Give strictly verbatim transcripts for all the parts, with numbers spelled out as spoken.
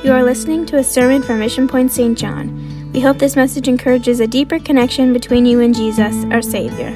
You are listening to a sermon from Mission Point Saint John. We hope this message encourages a deeper connection between you and Jesus, our Savior.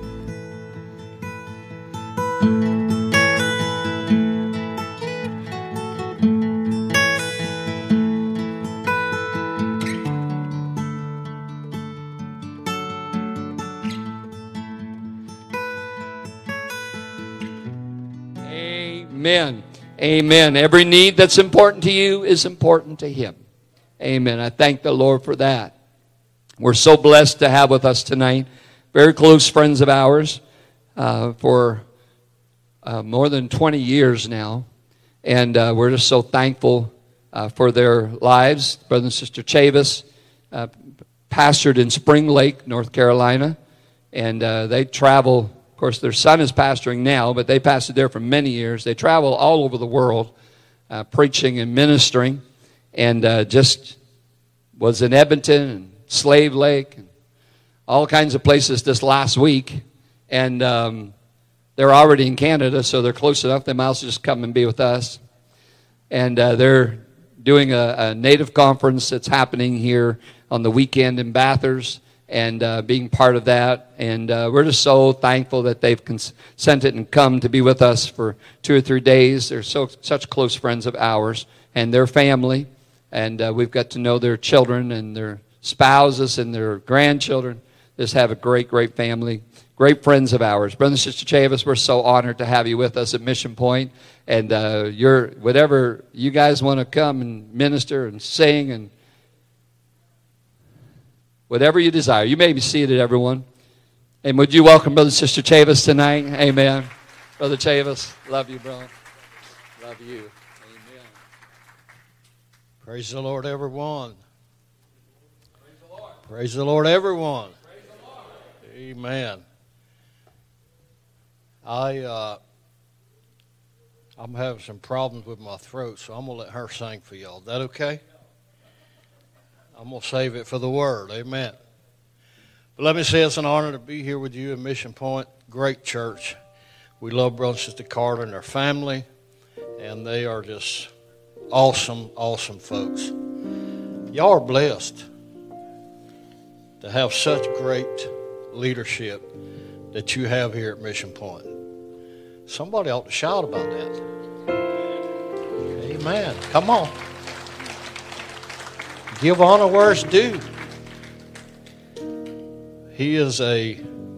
Amen. Amen. Every need that's important to you is important to Him. Amen. I thank the Lord for that. We're so blessed to have with us tonight very close friends of ours uh, for uh, more than twenty years now. And uh, we're just so thankful uh, for their lives. Brother and Sister Chavis uh, pastored in Spring Lake, North Carolina. And uh, they travel. Of course, their son is pastoring now, but they pastored there for many years. They travel all over the world uh, preaching and ministering, and uh, just was in Edmonton and Slave Lake and all kinds of places this last week. And um, they're already in Canada, so they're close enough. They might also just come and be with us. And uh, they're doing a, a native conference that's happening here on the weekend in Bathurst, and uh, being part of that. And uh, we're just so thankful that they've consented and come to be with us for two or three days. They're so such close friends of ours and their family. And uh, we've got to know their children and their spouses and their grandchildren. Just have a great, great family, great friends of ours. Brother and Sister Chavis, we're so honored to have you with us at Mission Point. And uh, you're, whatever you guys want to come and minister and sing and whatever you desire. You may be seated, everyone. And would you welcome Brother and Sister Chavis tonight? Amen. Brother Chavis, love you, bro. Love you. Amen. Praise the Lord, everyone. Praise the Lord. Praise the Lord, everyone. Praise the Lord. Amen. I, uh, I'm having some problems with my throat, so I'm going to let her sing for y'all. Is that okay? I'm going to save it for the Word. Amen. But let me say it's an honor to be here with you at Mission Point. Great church. We love Brother and Sister Carter and their family, and they are just awesome, awesome folks. Y'all are blessed to have such great leadership that you have here at Mission Point. Somebody ought to shout about that. Amen. Come on. Give honor where it's due. He is a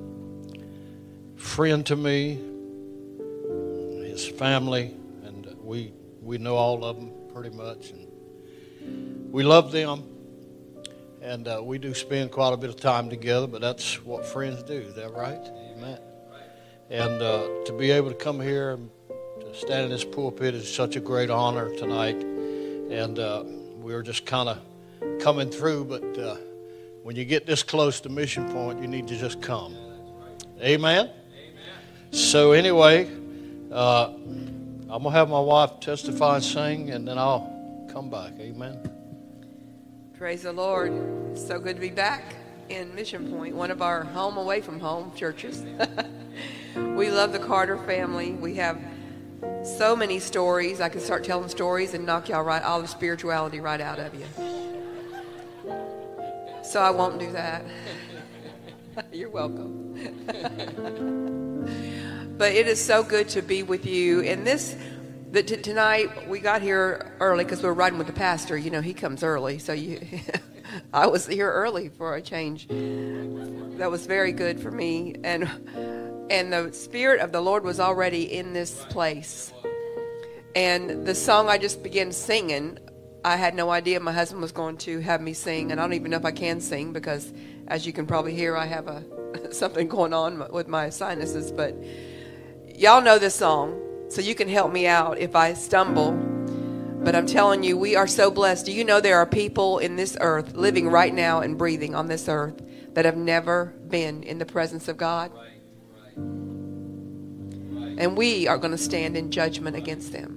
friend to me, his family, and we we know all of them pretty much, and we love them, and uh, we do spend quite a bit of time together. But that's what friends do. Is that right? Amen. And uh, to be able to come here and to stand in this pulpit is such a great honor tonight, and uh, we're just kind of coming through, but uh, when you get this close to Mission Point, you need to just come. Amen? Amen. So anyway, uh, I'm going to have my wife testify and sing, and then I'll come back. Amen? Praise the Lord. It's so good to be back in Mission Point, one of our home away from home churches. We love the Carter family. We have so many stories. I could start telling stories and knock y'all right, all the spirituality right out of you. So I won't do that. You're welcome. But it is so good to be with you. And this, the, t- tonight we got here early because we were riding with the pastor. You know, he comes early. So you, I was here early for a change. That was very good for me. And and the Spirit of the Lord was already in this place. And the song I just began singing, I had no idea my husband was going to have me sing, and I don't even know if I can sing because, as you can probably hear, I have a something going on with my sinuses. But y'all know this song, so you can help me out if I stumble. But I'm telling you, we are so blessed. Do you know there are people in this earth living right now and breathing on this earth that have never been in the presence of God? Right, right, right. And we are going to stand in judgment against them.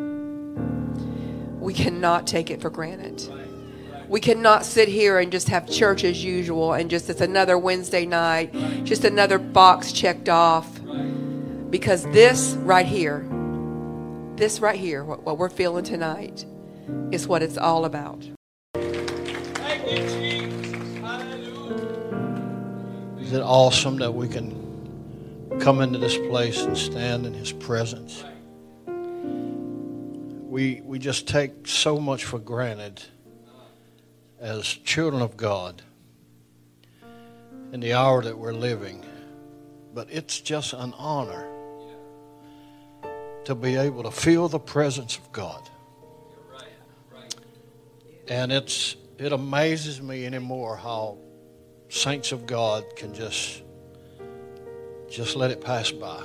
We cannot take it for granted. We cannot sit here and just have church as usual and just it's another Wednesday night, just another box checked off. Because this right here, this right here, what, what we're feeling tonight, is what it's all about. Thank you, Jesus. Hallelujah. Is it awesome that we can come into this place and stand in His presence? We, we just take so much for granted as children of God in the hour that we're living. But it's just an honor to be able to feel the presence of God. And it's it amazes me anymore how saints of God can just just let it pass by.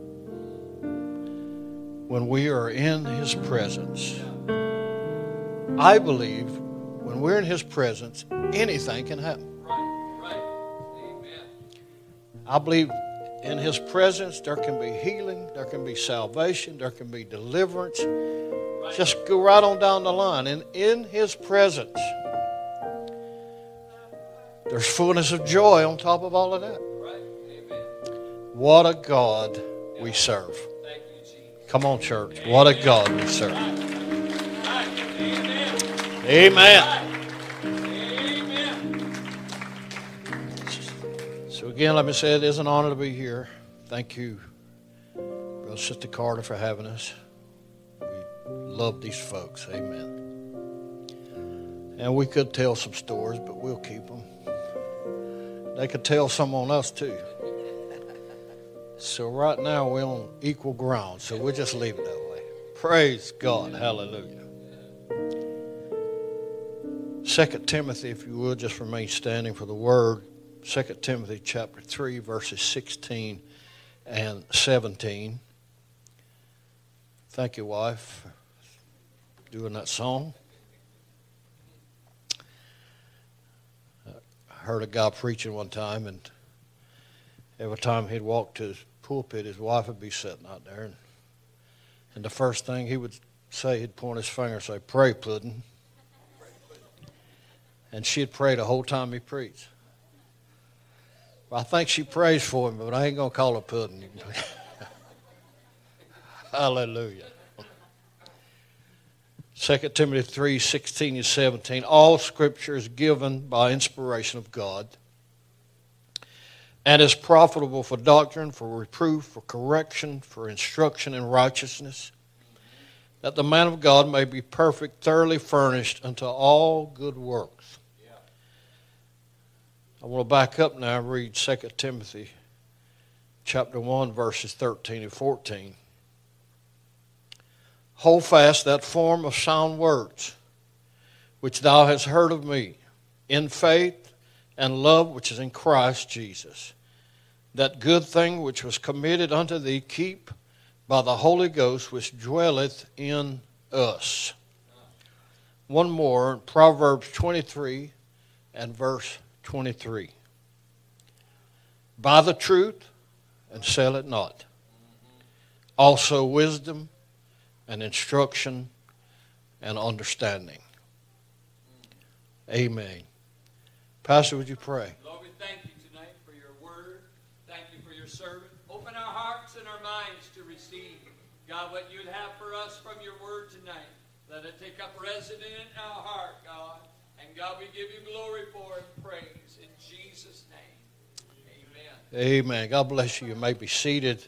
When we are in His presence, I believe when we're in His presence, anything can happen. Right, right. Amen. I believe in His presence there can be healing, there can be salvation, there can be deliverance. Right. Just go right on down the line. And in His presence, there's fullness of joy on top of all of that. Right. Amen. What a God we serve. Thank you, Jesus. Come on, church. What a God we serve. Amen. Amen. Amen. So again, let me say it is an honor to be here. Thank you, Brother Sister Carter, for having us. We love these folks. Amen. And we could tell some stories, but we'll keep them. They could tell some on us too. So right now we're on equal ground, so we'll just leave it that way. Praise God. Hallelujah. Second Timothy, if you will, just remain standing for the word. Second Timothy chapter three, verses sixteen and seventeen. Thank you, wife, for doing that song. I heard a guy preaching one time, and every time he'd walk to his pulpit, his wife would be sitting out there. And, and the first thing he would say, he'd point his finger and say, "Pray, pudding." And she'd pray the whole time he preached. Well, I think she prays for him, but I ain't going to call her pudding. Hallelujah. Second Timothy three, sixteen and seventeen. All Scripture is given by inspiration of God and is profitable for doctrine, for reproof, for correction, for instruction in righteousness, that the man of God may be perfect, thoroughly furnished unto all good works. Yeah. I want to back up now and read Second Timothy chapter one, verses thirteen and fourteen. Hold fast that form of sound words, which thou hast heard of me, in faith and love which is in Christ Jesus. That good thing which was committed unto thee, keep by the Holy Ghost which dwelleth in us. One more, Proverbs twenty-three and verse twenty-three. Buy the truth and sell it not. Also wisdom and instruction and understanding. Amen. Pastor, would you pray? Lord, we thank you tonight for your word. Thank you for your servant. Open our hearts and our minds to receive, God, what you'd have for us from your word tonight. Let it take up residence in our heart, God. And God, we give you glory for it and praise. In Jesus' name, amen. Amen. God bless you. You may be seated.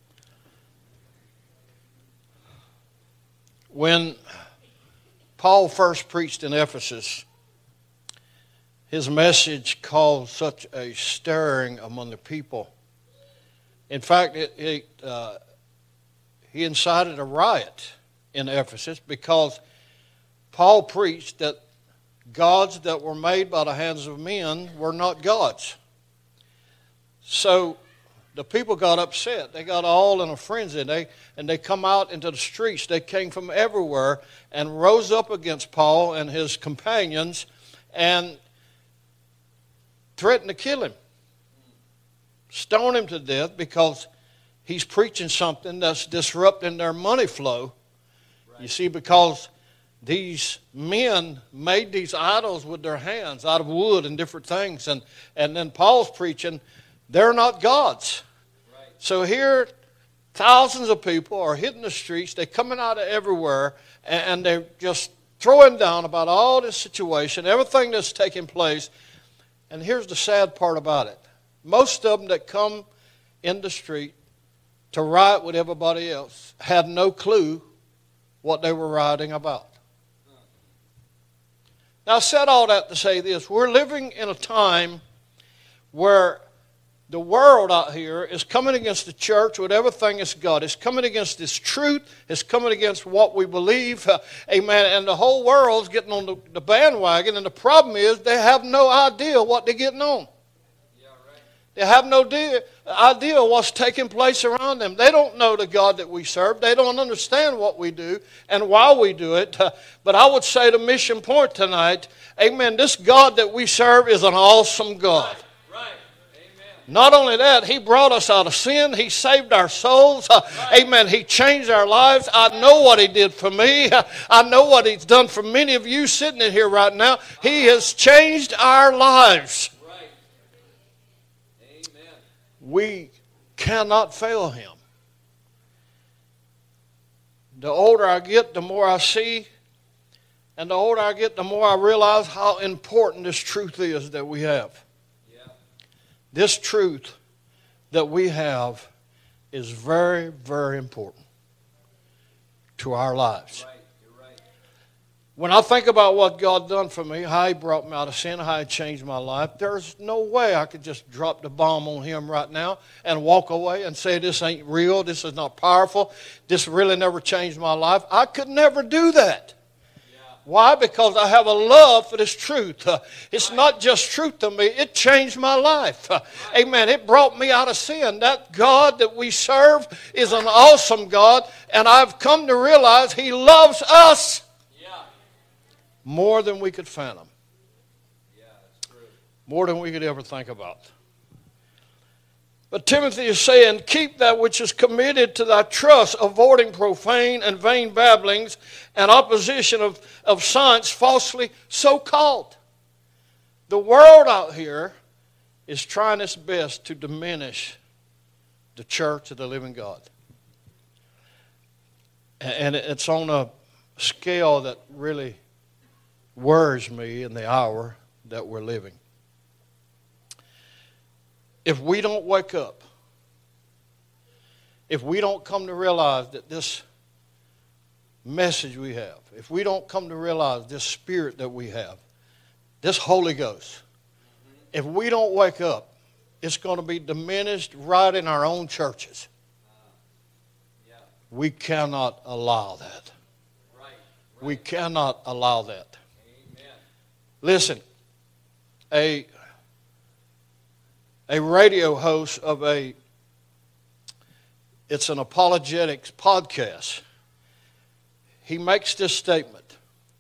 When Paul first preached in Ephesus, his message caused such a stirring among the people. In fact, it, it, uh, he incited a riot in Ephesus because Paul preached that gods that were made by the hands of men were not gods. So the people got upset. They got all in a frenzy. They, and they come out into the streets. They came from everywhere and rose up against Paul and his companions and threatened to kill him. Stone him to death because he's preaching something that's disrupting their money flow. Right. You see, because these men made these idols with their hands out of wood and different things. And, and then Paul's preaching, they're not gods. Right. So here, thousands of people are hitting the streets. They're coming out of everywhere, and, and they're just throwing down about all this situation, everything that's taking place. And here's the sad part about it. Most of them that come in the street to riot with everybody else had no clue what they were rioting about. Now, I said all that to say this. We're living in a time where the world out here is coming against the church with everything it's got. It's coming against this truth. It's coming against what we believe. Uh, amen. And the whole world's getting on the, the bandwagon. And the problem is they have no idea what they're getting on. They have no idea, idea what's taking place around them. They don't know the God that we serve. They don't understand what we do and why we do it. Uh, but I would say the mission point tonight, amen, this God that we serve is an awesome God. Right. Right. Amen. Not only that, He brought us out of sin. He saved our souls. Uh, right. Amen. He changed our lives. I know what He did for me. Uh, I know what He's done for many of you sitting in here right now. He has changed our lives. We cannot fail Him. The older I get, the more I see. And the older I get, the more I realize how important this truth is that we have. Yeah. This truth that we have is very, very important to our lives. Right. When I think about what God done for me, how He brought me out of sin, how He changed my life, there's no way I could just drop the bomb on Him right now and walk away and say this ain't real, this is not powerful, this really never changed my life. I could never do that. Yeah. Why? Because I have a love for this truth. Uh, it's not just truth to me, it changed my life. Uh, amen. It brought me out of sin. That God that we serve is an awesome God, and I've come to realize He loves us more than we could fathom. Yeah, that's true. More than we could ever think about. But Timothy is saying, keep that which is committed to thy trust, avoiding profane and vain babblings and opposition of, of science falsely so called. The world out here is trying its best to diminish the church of the living God. And it's on a scale that really worries me in the hour that we're living. If we don't wake up, if we don't come to realize that this message we have, if we don't come to realize this spirit that we have, this Holy Ghost, if we don't wake up, it's going to be diminished right in our own churches. We cannot allow that. We cannot allow that. Listen, a, a radio host of a, it's an apologetics podcast, he makes this statement.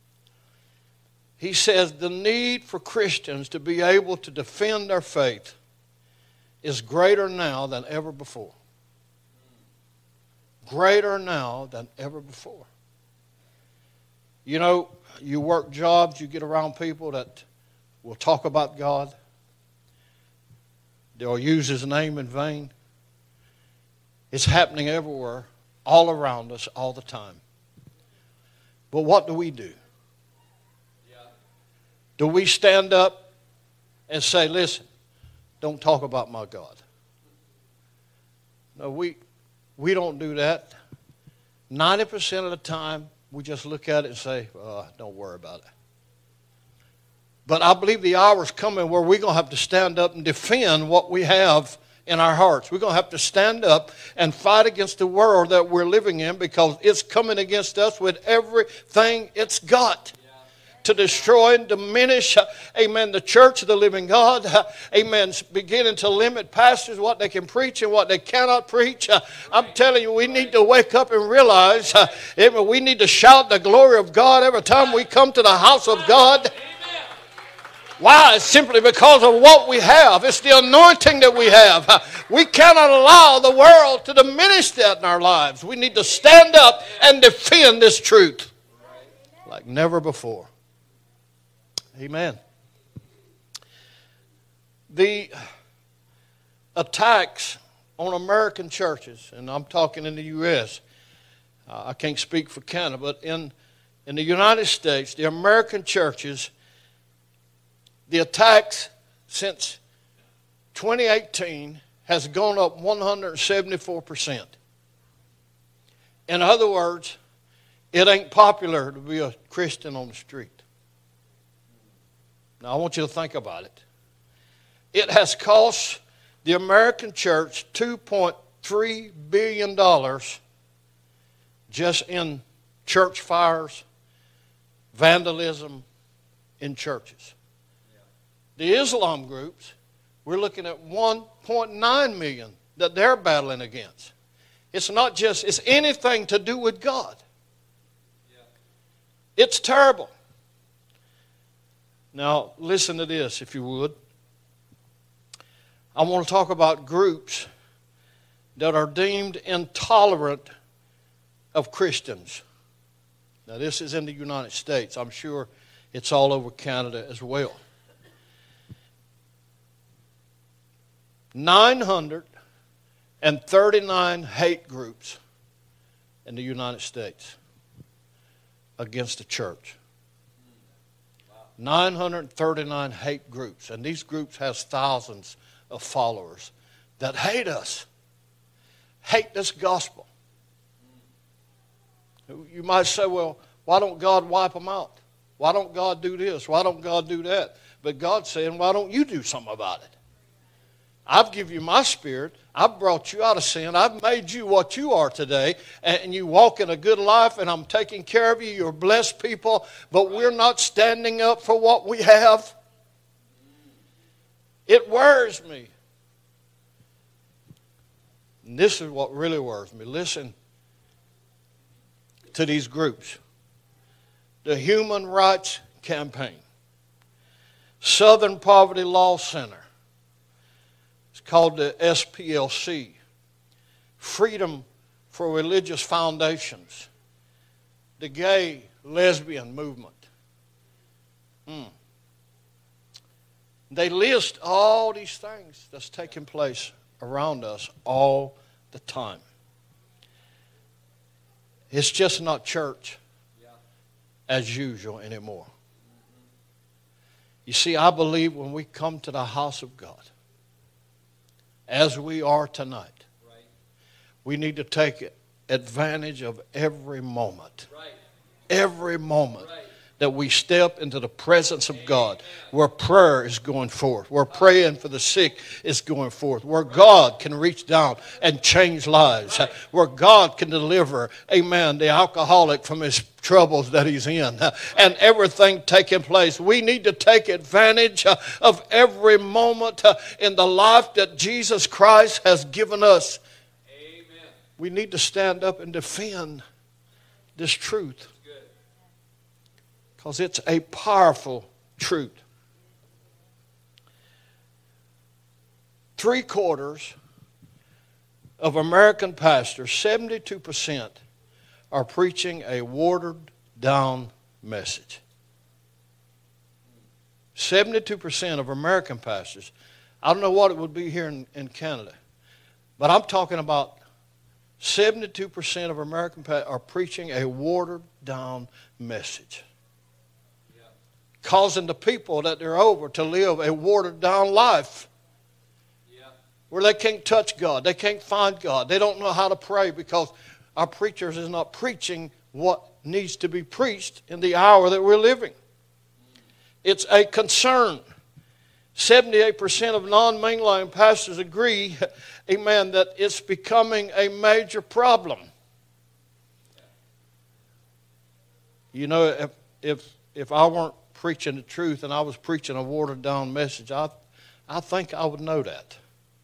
He says, the need for Christians to be able to defend their faith is greater now than ever before. Greater now than ever before. You know, you work jobs, you get around people that will talk about God. They'll use His name in vain. It's happening everywhere, all around us, all the time. But what do we do? Yeah. Do we stand up and say, listen, don't talk about my God? No, we, we don't do that. ninety percent of the time, we just look at it and say, oh, don't worry about it. But I believe the hour's coming where we're going to have to stand up and defend what we have in our hearts. We're going to have to stand up and fight against the world that we're living in because it's coming against us with everything it's got to destroy and diminish, amen, the church of the living God, amen, beginning to limit pastors, what they can preach and what they cannot preach. I'm telling you, we need to wake up and realize, amen, we need to shout the glory of God every time we come to the house of God. Why? It's simply because of what we have. It's the anointing that we have. We cannot allow the world to diminish that in our lives. We need to stand up and defend this truth like never before. Amen. The attacks on American churches, and I'm talking in the U S, uh, I can't speak for Canada, but in in the United States, the American churches, the attacks since twenty eighteen has gone up one hundred seventy-four percent. In other words, it ain't popular to be a Christian on the street. Now, I want you to think about it. It has cost the American church two point three billion dollars just in church fires, vandalism in churches. The Islam groups, we're looking at one point nine million that they're battling against. It's not just, it's anything to do with God. It's terrible. Now, listen to this, if you would. I want to talk about groups that are deemed intolerant of Christians. Now, this is in the United States. I'm sure it's all over Canada as well. nine hundred thirty-nine hate groups in the United States against the church. nine hundred thirty-nine hate groups. And these groups has thousands of followers that hate us. Hate this gospel. You might say, well, why don't God wipe them out? Why don't God do this? Why don't God do that? But God's saying, why don't you do something about it? I've given you my spirit. I've brought you out of sin. I've made you what you are today. And you walk in a good life, and I'm taking care of you. You're blessed people. But we're not standing up for what we have. It worries me. And this is what really worries me. Listen to these groups. The Human Rights Campaign. Southern Poverty Law Center. Called the S P L C, Freedom for Religious Foundations, the Gay Lesbian Movement. Mm. They list all these things that's taking place around us all the time. It's just not church as usual anymore. You see, I believe when we come to the house of God, as we are tonight, right, we need to take advantage of every moment. Right. Every moment right. that we step into the presence of Amen. God, where prayer is going forth, where praying for the sick is going forth, where right. God can reach down and change lives, right. where God can deliver, amen, the alcoholic from his troubles that he's in, and everything taking place. We need to take advantage of every moment in the life that Jesus Christ has given us. Amen. We need to stand up and defend this truth, because it's a powerful truth. Three quarters of American pastors, seventy-two percent, are preaching a watered-down message. seventy-two percent of American pastors. I don't know what it would be here in, in Canada, but I'm talking about seventy-two percent of American pastors are preaching a watered-down message. Yeah. Causing the people that they're over to live a watered-down life. Yeah. Where they can't touch God. They can't find God. They don't know how to pray because our preachers is not preaching what needs to be preached in the hour that we're living. It's a concern. seventy-eight percent of non-mainline pastors agree, amen, that it's becoming a major problem. You know, if if if I weren't preaching the truth and I was preaching a watered-down message, I I think I would know that.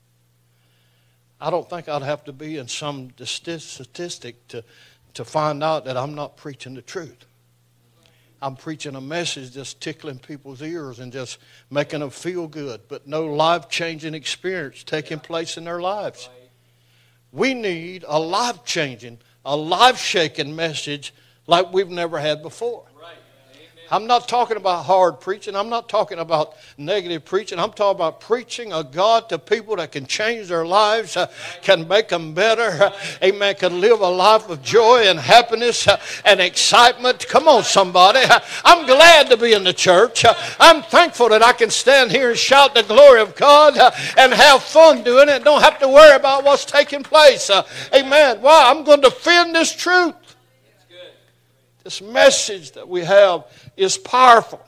I don't think I'd have to be in some statistic to, to find out that I'm not preaching the truth. I'm preaching a message that's tickling people's ears and just making them feel good, but no life-changing experience taking place in their lives. We need a life-changing, a life-shaking message like we've never had before. I'm not talking about hard preaching. I'm not talking about negative preaching. I'm talking about preaching a God to people that can change their lives, uh, can make them better, uh, amen, can live a life of joy and happiness uh, and excitement. Come on, somebody. Uh, I'm glad to be in the church. Uh, I'm thankful that I can stand here and shout the glory of God uh, and have fun doing it. Don't have to worry about what's taking place. Uh, amen. Why? I'm going to defend this truth. This message that we have is powerful.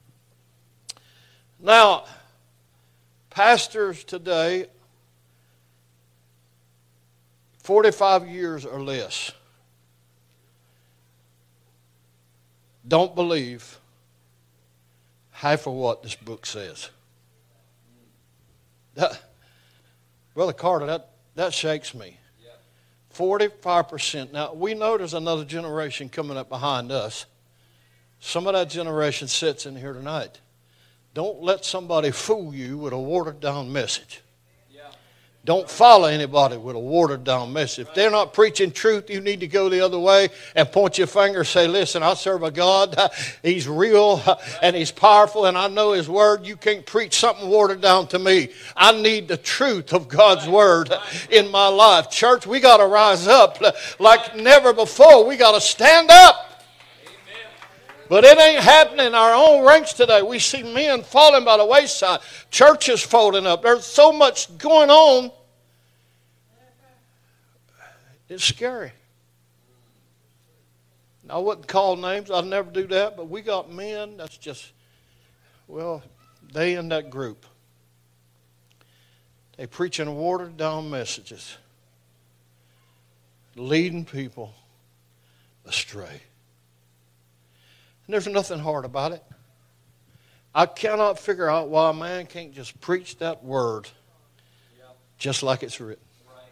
Now, pastors today, forty-five years or less, don't believe half of what this book says. That, Brother Carter, that, that shakes me. forty-five percent. Now, we know there's another generation coming up behind us. Some of that generation sits in here tonight. Don't let somebody fool you with a watered-down message. Yeah. Don't follow anybody with a watered-down message. If they're not preaching truth, you need to go the other way and point your finger and say, listen, I serve a God. He's real and He's powerful, and I know His Word. You can't preach something watered down to me. I need the truth of God's Word in my life. Church, we got to rise up like never before. We got to stand up. But it ain't happening in our own ranks today. We see men falling by the wayside. Churches folding up. There's so much going on. It's scary. I wouldn't call names. I'd never do that. But we got men that's just, well, they in that group. They preaching watered down messages. Leading people astray. And there's nothing hard about it. I cannot figure out why a man can't just preach that word just like it's written.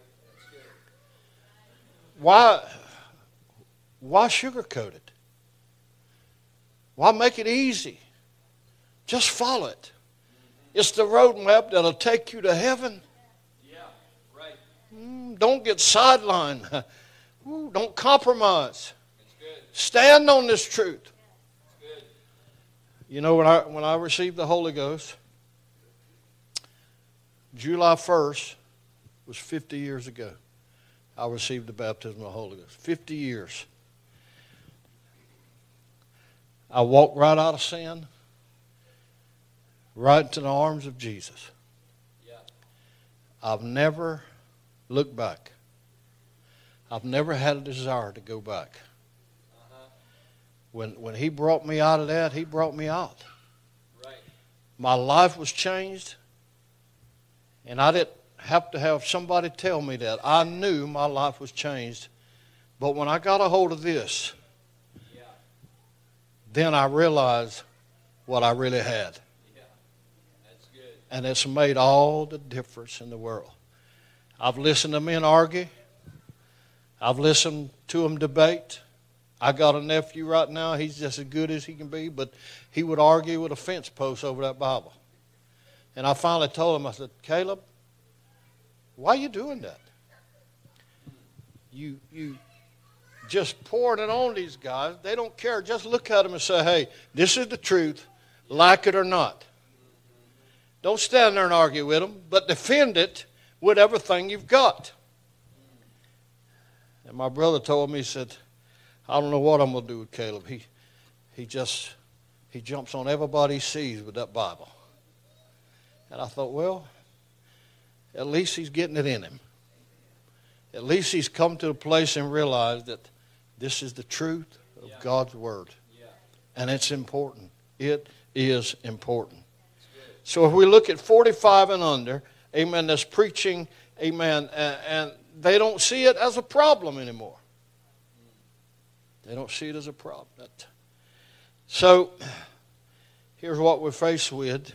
Why, why sugarcoat it? Why make it easy? Just follow it. It's the roadmap that'll take you to heaven. Yeah, right. Mm, don't get sidelined. Ooh, don't compromise. Stand on this truth. You know, when I when I received the Holy Ghost, July first was fifty years ago. I received the baptism of the Holy Ghost. fifty years. I walked right out of sin, right into the arms of Jesus. Yeah. I've never looked back. I've never had a desire to go back. When when He brought me out of that, He brought me out. Right. My life was changed, and I didn't have to have somebody tell me that. I knew my life was changed. But when I got a hold of this, yeah. then I realized what I really had. Yeah. That's good. And it's made all the difference in the world. I've listened to men argue. I've listened to them debate. I got a nephew right now, he's just as good as he can be, but he would argue with a fence post over that Bible. And I finally told him, I said, Caleb, why are you doing that? You you just pouring it on these guys. They don't care. Just look at them and say, hey, this is the truth, like it or not. Don't stand there and argue with them, but defend it with everything you've got. And my brother told me, he said, I don't know what I'm going to do with Caleb. He he just, he jumps on everybody he sees with that Bible. And I thought, well, at least he's getting it in him. At least he's come to a place and realized that this is the truth of yeah. God's Word. Yeah. And it's important. It is important. So if we look at forty-five and under, amen, that's preaching, amen, and, and they don't see it as a problem anymore. They don't see it as a problem. So, here's what we're faced with.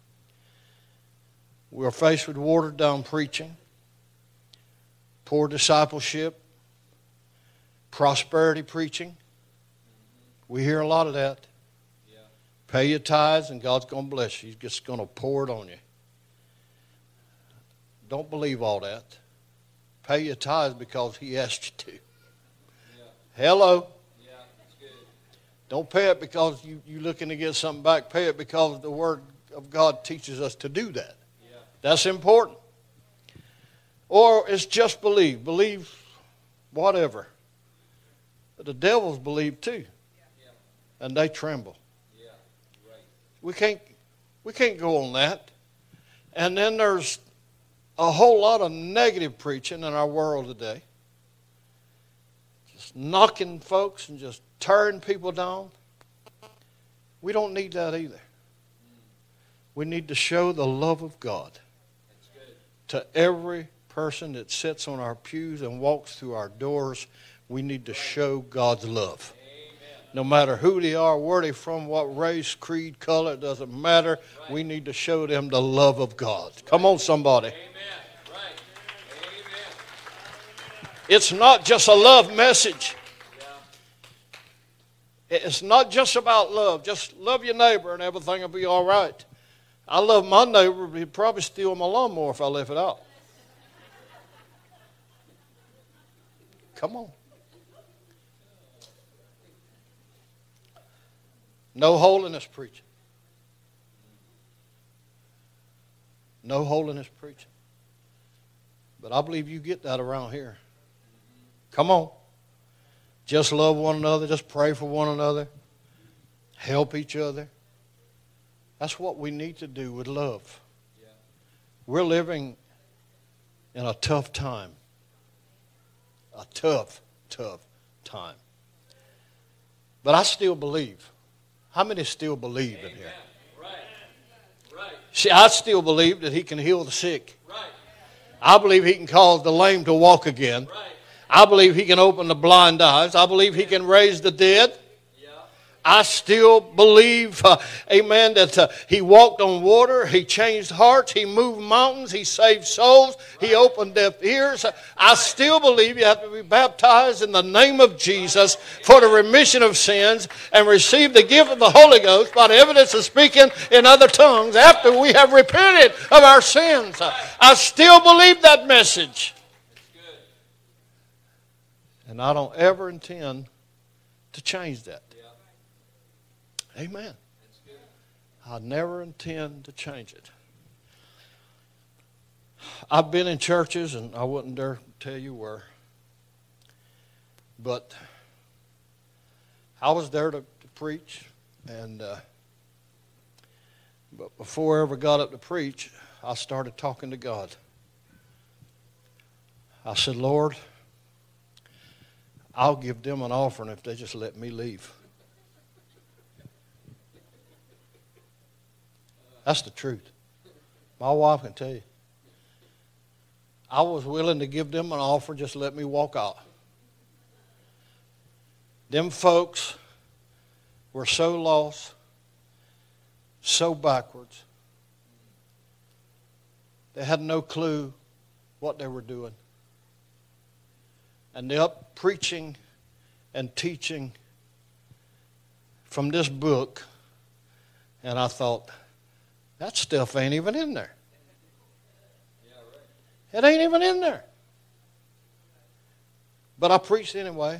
We're faced with watered down preaching, poor discipleship, prosperity preaching. We hear a lot of that. Yeah. Pay your tithes and God's going to bless you. He's just going to pour it on you. Don't believe all that. Pay your tithes because He asked you to. Yeah. Hello. Don't pay it because you, you're looking to get something back. Pay it because the Word of God teaches us to do that. Yeah. That's important. Or it's just believe. Believe whatever. But the devils believe too. Yeah. And they tremble. Yeah. Right. We can't, we can't go on that. And then there's a whole lot of negative preaching in our world today. Just knocking folks and just tearing people down. We don't need that either. We need to show the love of God to every person that sits on our pews and walks through our doors. We need to show God's love. No matter who they are, where they're from, what race, creed, color, it doesn't matter. We need to show them the love of God. Come on, somebody. It's not just a love message. It's not just about love. Just love your neighbor and everything will be all right. I love my neighbor, but he'd probably steal my lawnmower if I left it out. Come on. No holiness preaching. No holiness preaching. But I believe you get that around here. Come on. Just love one another. Just pray for one another. Help each other. That's what we need to do with love. Yeah. We're living in a tough time. A tough, tough time. But I still believe. How many still believe in here? Right. Right. See, I still believe that He can heal the sick. Right. I believe He can cause the lame to walk again. Right. I believe He can open the blind eyes. I believe He can raise the dead. I still believe, uh, amen, that uh, He walked on water, He changed hearts, He moved mountains, He saved souls, He opened deaf ears. I still believe you have to be baptized in the name of Jesus for the remission of sins and receive the gift of the Holy Ghost by the evidence of speaking in other tongues after we have repented of our sins. I still believe that message. And I don't ever intend to change that. Amen. I never intend to change it. I've been in churches, and I wouldn't dare tell you where, but I was there to, to preach, and uh, but before I ever got up to preach, I started talking to God. I said, Lord, I'll give them an offering if they just let me leave. That's the truth. My wife can tell you. I was willing to give them an offer, just let me walk out. Them folks were so lost, so backwards. They had no clue what they were doing. And they're up preaching and teaching from this book, and I thought, that stuff ain't even in there. It ain't even in there. But I preached anyway.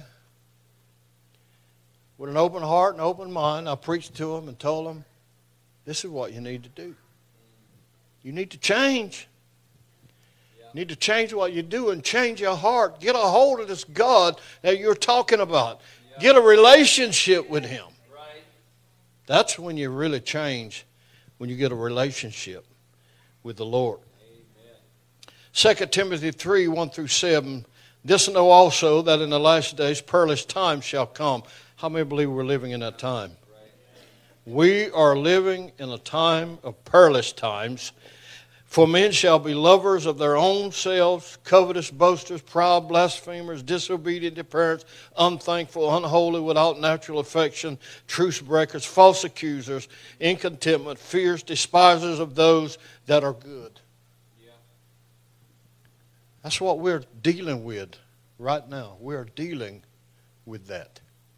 With an open heart and open mind, I preached to them and told them, this is what you need to do. You need to change. You need to change what you do and change your heart. Get a hold of this God that you're talking about. Get a relationship with Him. That's when you really change. When you get a relationship with the Lord. Amen. Second Timothy three, one through seven. This know also that in the last days perilous times shall come. How many believe we're living in that time? Right. We are living in a time of perilous times. For men shall be lovers of their own selves, covetous, boasters, proud, blasphemers, disobedient to parents, unthankful, unholy, without natural affection, truce breakers, false accusers, incontentment, fierce, despisers of those that are good. Yeah. That's what we're dealing with right now. We're dealing with that.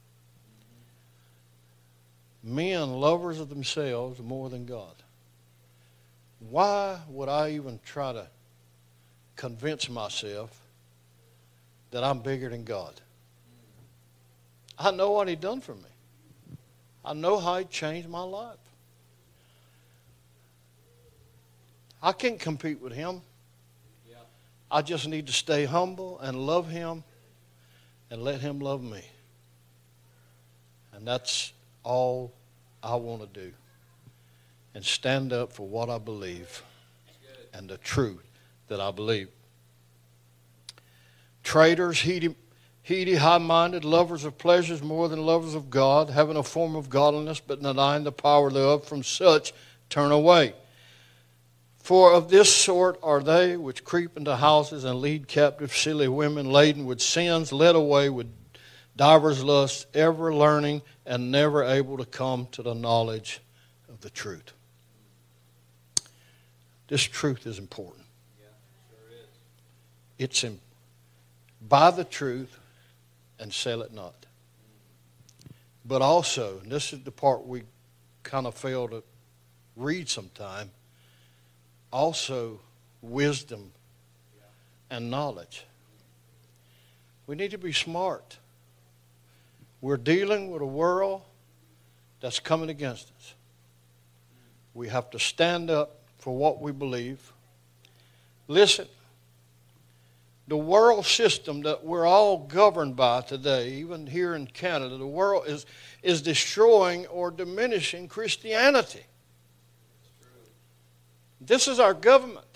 Mm-hmm. Men lovers of themselves more than God. Why would I even try to convince myself that I'm bigger than God? I know what He done for me. I know how He changed my life. I can't compete with Him. I just need to stay humble and love Him and let Him love me. And that's all I want to do. And stand up for what I believe and the truth that I believe. Traitors, heedy, heedy, high-minded, lovers of pleasures more than lovers of God, having a form of godliness but denying the power thereof, from such turn away. For of this sort are they which creep into houses and lead captive silly women, laden with sins, led away with divers lusts, ever learning and never able to come to the knowledge of the truth. This truth is important. Yeah, sure is. It's in, buy the truth and sell it not. But also, and this is the part we kind of fail to read sometime, also wisdom and knowledge. We need to be smart. We're dealing with a world that's coming against us. We have to stand up for what we believe. Listen, the world system that we're all governed by today, even here in Canada, the world is, is destroying or diminishing Christianity. This is our government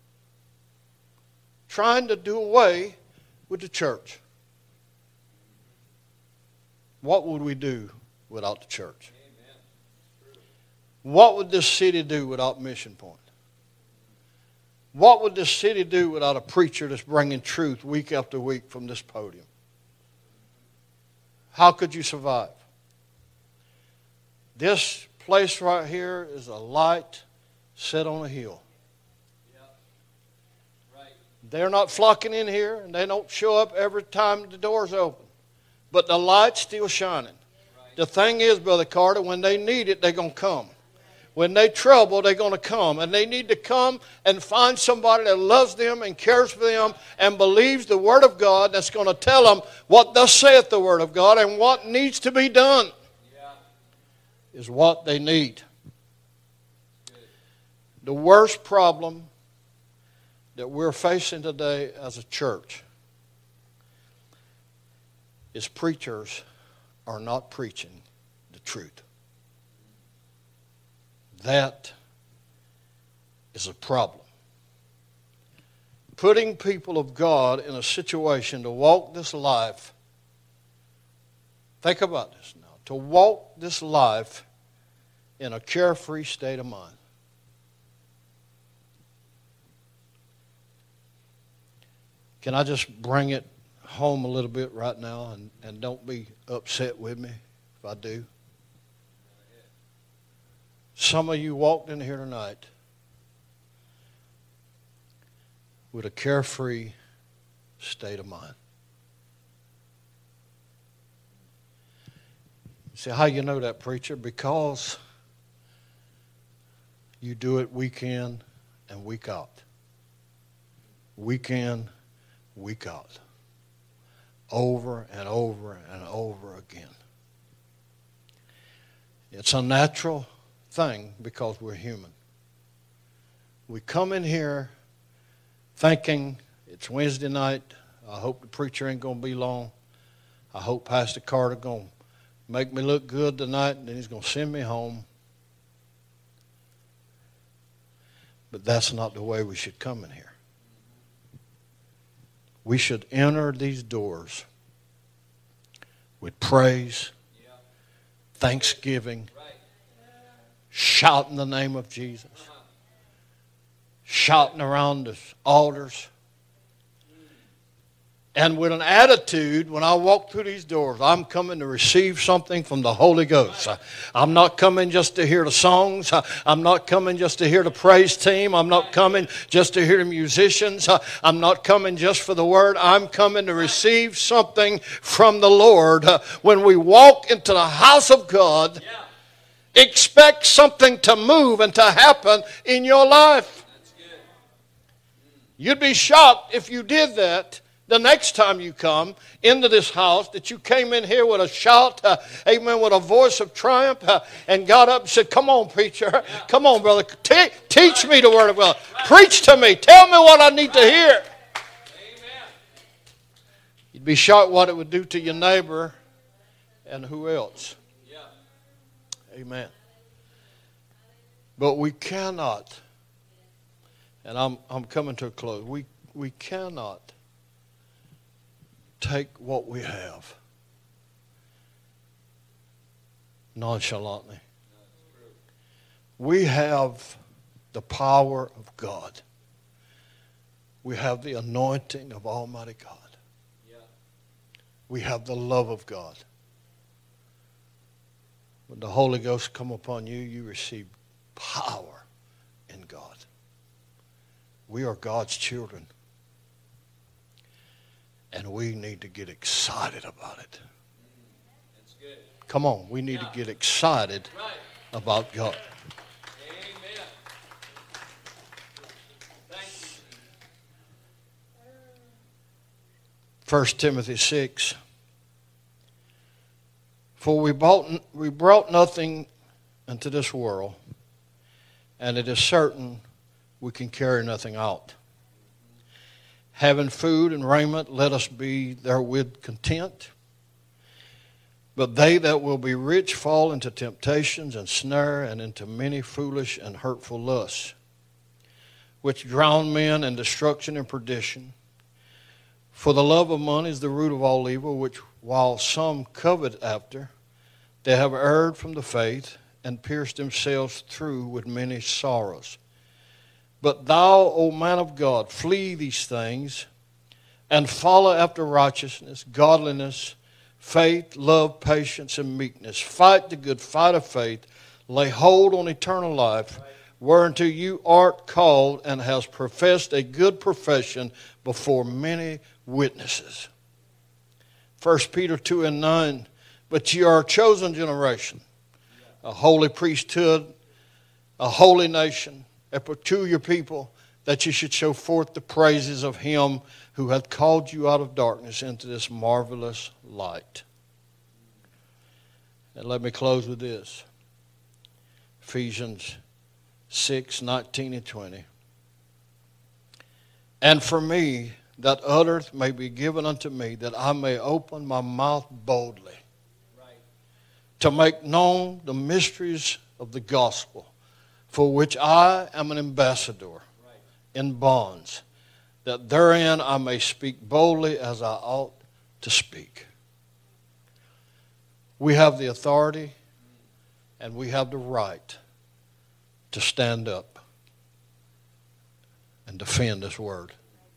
trying to do away with the church. What would we do without the church? What would this city do without Mission Point? What would this city do without a preacher that's bringing truth week after week from this podium? How could you survive? This place right here is a light set on a hill. Yeah. Right. They're not flocking in here, and they don't show up every time the door's open. But the light's still shining. Right. The thing is, Brother Carter, when they need it, they're going to come. When they trouble, they're going to come. And they need to come and find somebody that loves them and cares for them and believes the Word of God, that's going to tell them what thus saith the Word of God and what needs to be done. Yeah. Is what they need. The worst problem that we're facing today as a church is preachers are not preaching the truth. That is a problem. Putting people of God in a situation to walk this life, think about this now, to walk this life in a carefree state of mind. Can I just bring it home a little bit right now, and, and don't be upset with me if I do? Some of you walked in here tonight with a carefree state of mind. See, how you know that, preacher? Because you do it week in and week out. Week in, week out. Over and over and over again. It's a natural thing because we're human. We come in here thinking it's Wednesday night. I hope the preacher ain't going to be long. I hope Pastor Carter going to make me look good tonight, and then he's going to send me home. But that's not the way we should come in here. We should enter these doors with praise, thanksgiving, shouting the name of Jesus, shouting around the altars, and with an attitude, when I walk through these doors, I'm coming to receive something from the Holy Ghost. I'm not coming just to hear the songs. I'm not coming just to hear the praise team. I'm not coming just to hear the musicians. I'm not coming just for the word. I'm coming to receive something from the Lord. When we walk into the house of God, expect something to move and to happen in your life. You'd be shocked if you did that, the next time you come into this house, that you came in here with a shout, uh, amen, with a voice of triumph, uh, and got up and said, come on, preacher. Come on, brother. Te- teach me the word of God. Preach to me. Tell me what I need to hear. Amen. You'd be shocked what it would do to your neighbor and who else. Yeah. Amen. But we cannot, and I'm I'm coming to a close, we, we cannot take what we have nonchalantly. We have the power of God. We have the anointing of Almighty God. We have the love of God. When the Holy Ghost come upon you, you receive power in God. We are God's children. And we need to get excited about it. That's good. Come on, we need yeah. to get excited right. about God. Amen. Thank you. First Timothy six. For we brought, we brought nothing into this world, and it is certain we can carry nothing out. Having food and raiment, let us be therewith content. But they that will be rich fall into temptations and snare, and into many foolish and hurtful lusts, which drown men in destruction and perdition. For the love of money is the root of all evil, which while some covet after, they have erred from the faith, and pierced themselves through with many sorrows. But thou, O man of God, flee these things, and follow after righteousness, godliness, faith, love, patience, and meekness. Fight the good fight of faith. Lay hold on eternal life, whereunto you art called, and hast professed a good profession before many witnesses. First Peter two and nine. But ye are a chosen generation, a holy priesthood, a holy nation, a peculiar people, that you should show forth the praises of him who hath called you out of darkness into this marvelous light. And let me close with this. Ephesians six, nineteen and twenty. And for me, that uttereth may be given unto me, that I may open my mouth boldly, right, to make known the mysteries of the gospel, for which I am an ambassador, right, in bonds, that therein I may speak boldly as I ought to speak. We have the authority and we have the right to stand up and defend this word.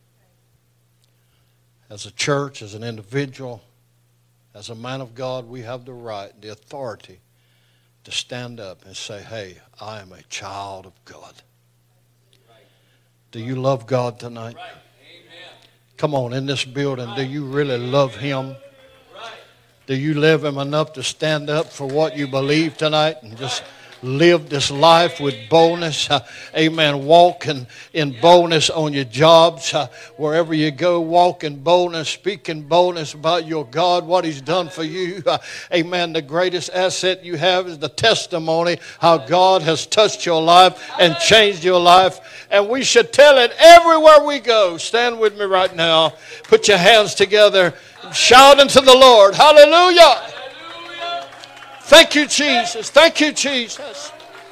As a church, as an individual, as a man of God, we have the right, the authority to stand up and say, hey, I am a child of God. Right. Do you love God tonight? Right. Amen. Come on, in this building, right, do you really love him? Right. Do you love him enough to stand up for what you believe tonight and just live this life with boldness? Uh, amen. Walk in, in boldness on your jobs. Uh, wherever you go, walk in boldness. Speak in boldness about your God, what he's done for you. Uh, amen. The greatest asset you have is the testimony how God has touched your life and changed your life. And we should tell it everywhere we go. Stand with me right now. Put your hands together. Shout unto the Lord. Hallelujah. Thank you, Jesus. Thank you, Jesus.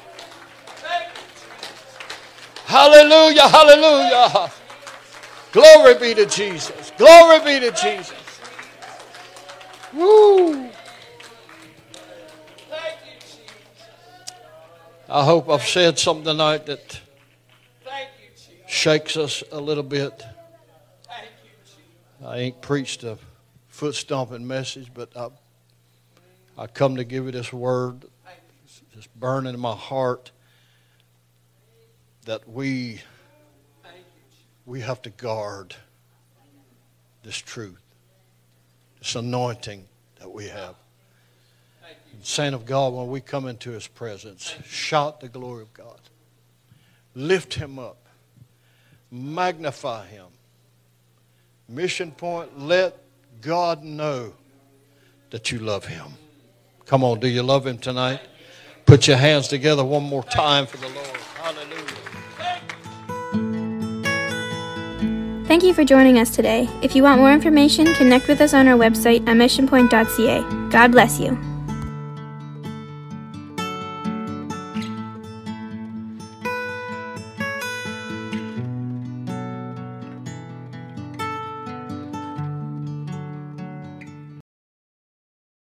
Hallelujah, hallelujah. Glory be to Jesus. Glory be to Jesus. Woo. I hope I've said something tonight that shakes us a little bit. I ain't preached a foot stomping message, but I I come to give you this word. It's just burning in my heart that we we have to guard this truth, this anointing that we have. And saint of God, when we come into his presence, shout the glory of God. Lift him up. Magnify him. Mission Point, let God know that you love Him. Come on, do you love Him tonight? Put your hands together one more time for the Lord. Hallelujah. Thank you for joining us today. If you want more information, connect with us on our website at mission point dot c a. God bless you.